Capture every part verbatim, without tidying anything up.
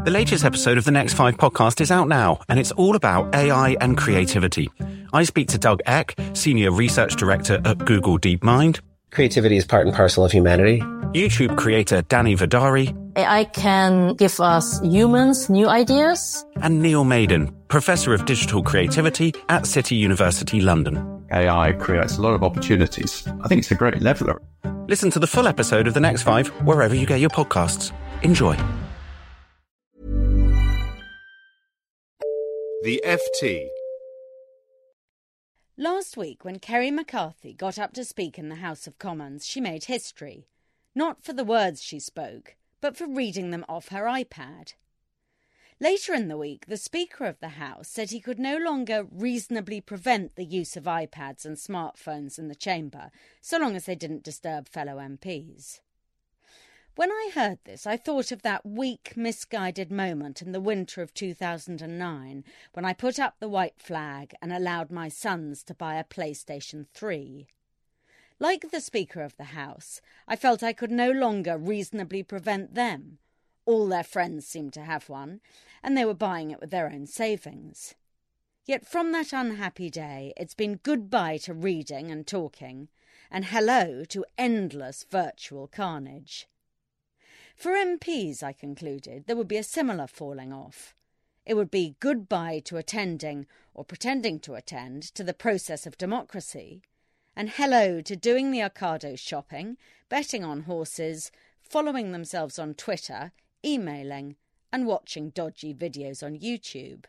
The latest episode of the Next Five podcast is out now, and it's all about A I and creativity. I speak to Doug Eck, Senior Research Director at Google DeepMind. Creativity is part and parcel of humanity. YouTube creator Danny Vidari. A I can give us humans new ideas. And Neil Maiden, Professor of Digital Creativity at City University London. A I creates a lot of opportunities. I think it's a great leveller. Listen to the full episode of The Next Five wherever you get your podcasts. Enjoy. The F T. Last week, when Kerry McCarthy got up to speak in the House of Commons, she made history. Not for the words she spoke, but for reading them off her iPad. Later in the week, the Speaker of the House said he could no longer reasonably prevent the use of iPads and smartphones in the chamber, so long as they didn't disturb fellow M Ps. When I heard this, I thought of that weak, misguided moment in the winter of two thousand nine when I put up the white flag and allowed my sons to buy a PlayStation three. Like the Speaker of the House, I felt I could no longer reasonably prevent them. All their friends seemed to have one, and they were buying it with their own savings. Yet from that unhappy day, it's been goodbye to reading and talking, and hello to endless virtual carnage. For M Ps, I concluded, there would be a similar falling off. It would be goodbye to attending, or pretending to attend, to the process of democracy, and hello to doing the Ocado shopping, betting on horses, following themselves on Twitter, emailing, and watching dodgy videos on YouTube.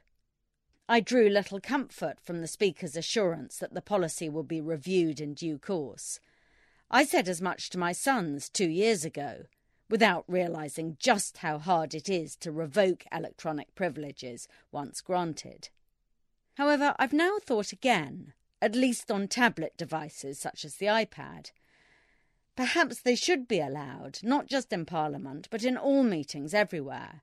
I drew little comfort from the Speaker's assurance that the policy will be reviewed in due course. I said as much to my sons two years ago, without realising just how hard it is to revoke electronic privileges once granted. However, I've now thought again, at least on tablet devices such as the iPad. Perhaps they should be allowed, not just in Parliament, but in all meetings everywhere.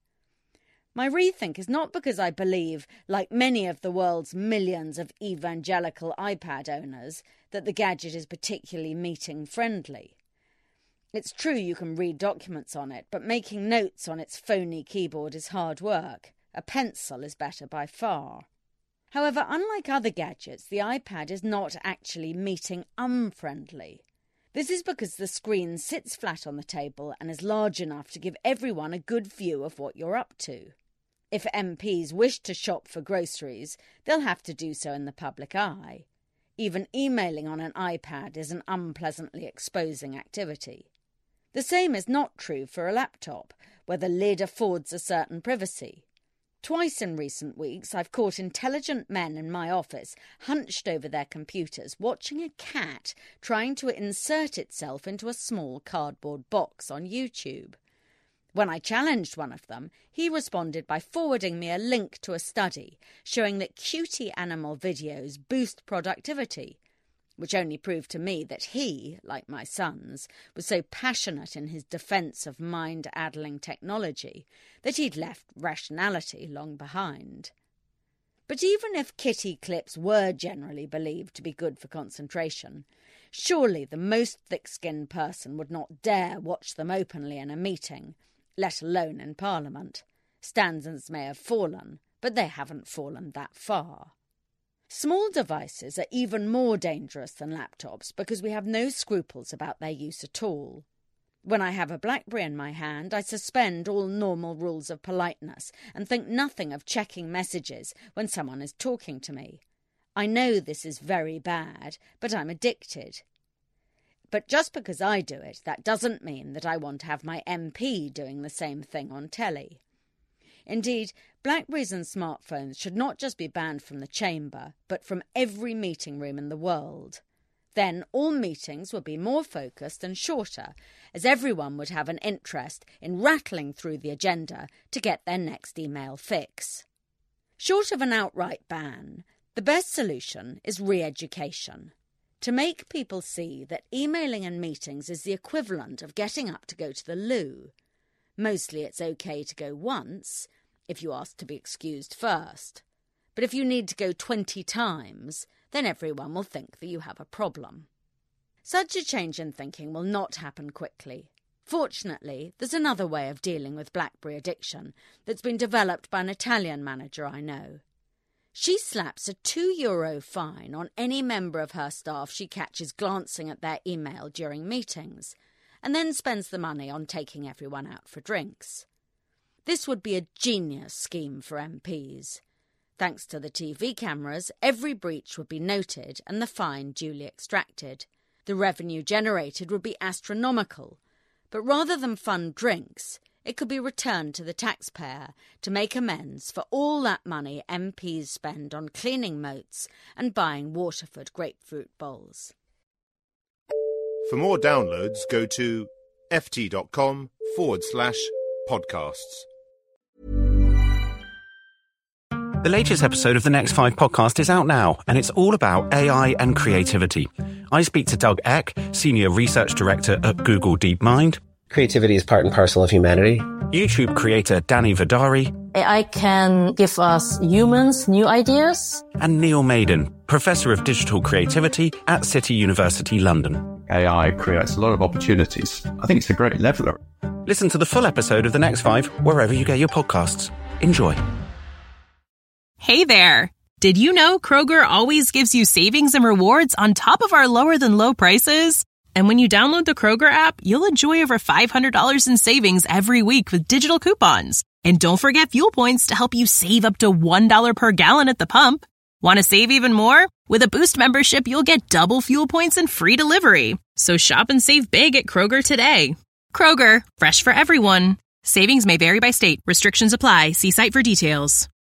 My rethink is not because I believe, like many of the world's millions of evangelical iPad owners, that the gadget is particularly meeting-friendly. It's true you can read documents on it, but making notes on its phony keyboard is hard work. A pencil is better by far. However, unlike other gadgets, the iPad is not actually meeting-unfriendly. This is because the screen sits flat on the table and is large enough to give everyone a good view of what you're up to. If M Ps wish to shop for groceries, they'll have to do so in the public eye. Even emailing on an iPad is an unpleasantly exposing activity. The same is not true for a laptop, where the lid affords a certain privacy. Twice in recent weeks, I've caught intelligent men in my office hunched over their computers, watching a cat trying to insert itself into a small cardboard box on YouTube. When I challenged one of them, he responded by forwarding me a link to a study showing that cutie animal videos boost productivity, which only proved to me that he, like my sons, was so passionate in his defence of mind-addling technology that he'd left rationality long behind. But even if kitty clips were generally believed to be good for concentration, surely the most thick-skinned person would not dare watch them openly in a meeting, let alone in Parliament. Standards may have fallen, but they haven't fallen that far. Small devices are even more dangerous than laptops because we have no scruples about their use at all. When I have a BlackBerry in my hand, I suspend all normal rules of politeness and think nothing of checking messages when someone is talking to me. I know this is very bad, but I'm addicted. But just because I do it, that doesn't mean that I want to have my M P doing the same thing on telly. Indeed, BlackBerries and smartphones should not just be banned from the chamber, but from every meeting room in the world. Then all meetings would be more focused and shorter, as everyone would have an interest in rattling through the agenda to get their next email fix. Short of an outright ban, the best solution is re-education. To make people see that emailing and meetings is the equivalent of getting up to go to the loo. Mostly it's okay to go once, if you ask to be excused first. But if you need to go twenty times, then everyone will think that you have a problem. Such a change in thinking will not happen quickly. Fortunately, there's another way of dealing with BlackBerry addiction that's been developed by an Italian manager I know. She slaps a two euro fine on any member of her staff she catches glancing at their email during meetings, and then spends the money on taking everyone out for drinks. This would be a genius scheme for M Ps. Thanks to the T V cameras, every breach would be noted and the fine duly extracted. The revenue generated would be astronomical, but rather than fund drinks, it could be returned to the taxpayer to make amends for all that money M Ps spend on cleaning moats and buying Waterford grapefruit bowls. For more downloads, go to ft.com forward slash podcasts. The latest episode of the Next Five podcast is out now, and it's all about A I and creativity. I speak to Doug Eck, Senior Research Director at Google DeepMind. Creativity is part and parcel of humanity. YouTube creator Danny Vidari. A I can give us humans new ideas. And Neil Maiden, Professor of Digital Creativity at City University London. A I creates a lot of opportunities. I think it's a great leveller. Listen to the full episode of The Next Five wherever you get your podcasts. Enjoy. Hey there. Did you know Kroger always gives you savings and rewards on top of our lower than low prices? And when you download the Kroger app, you'll enjoy over five hundred dollars in savings every week with digital coupons. And don't forget fuel points to help you save up to one dollar per gallon at the pump. Want to save even more? With a Boost membership, you'll get double fuel points and free delivery. So shop and save big at Kroger today. Kroger, fresh for everyone. Savings may vary by state. Restrictions apply. See site for details.